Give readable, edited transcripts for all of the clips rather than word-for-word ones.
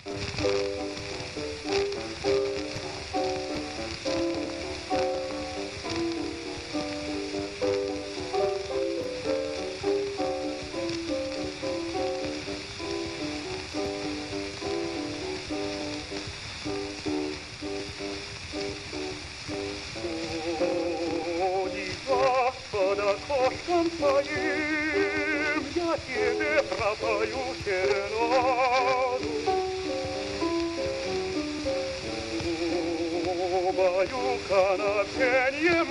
Окошком твоим я тебе пропою серенаду. Баюка на пенье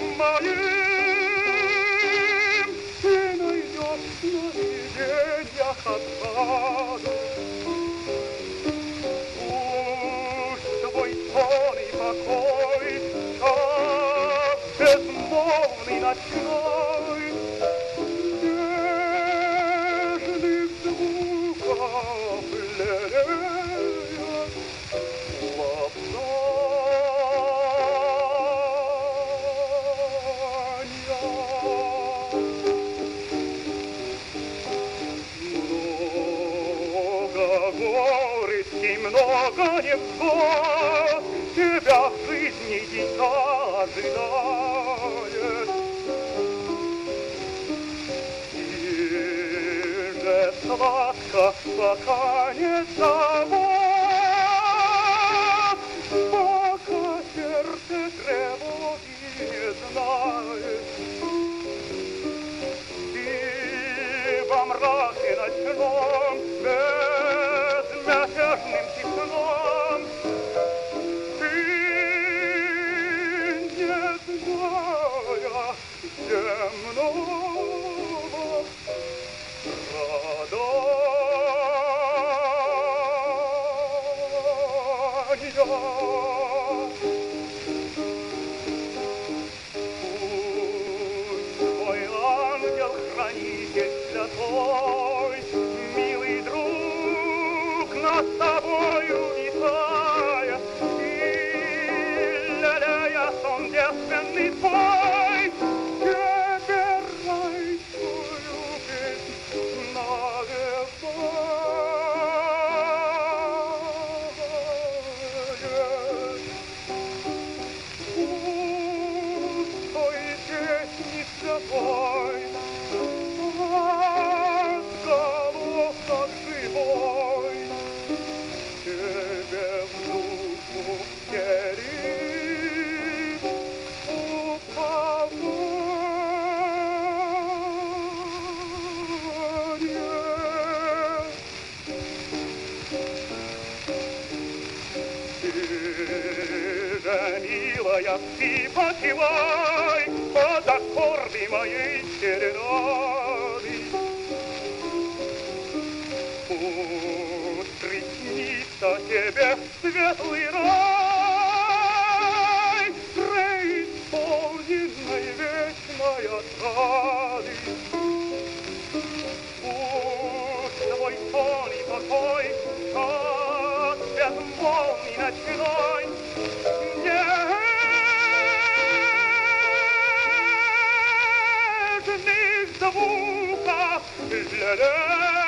моим ты найдешь сновиденьях отраду. Пусть твой сон и покой, как безмолвный ночной, нежных звуков лелеет лапсания. Много горестей, много невзгод тебя в жизни дитя ожидает. Сладко, пока не забот, пока сердце тревоги не знает. И во мраке ночном безмятежным теплом ты, не зная земного твой ангел-хранитель святой, милый друг, над тобою витая, и ля-ля-я сон девственный твой, тебе райскую песнь навевает. Пустой песни святой, отголосок живой, тебе в душу втерит упование. Ты же, милая, ты почивай под аккорды моей серенады. Пусть приснится тебе светлый рай, преисполненной вечной отрады. Пусть твой сон и покой, как безмолвный ночной, нежных звуков ля-ля.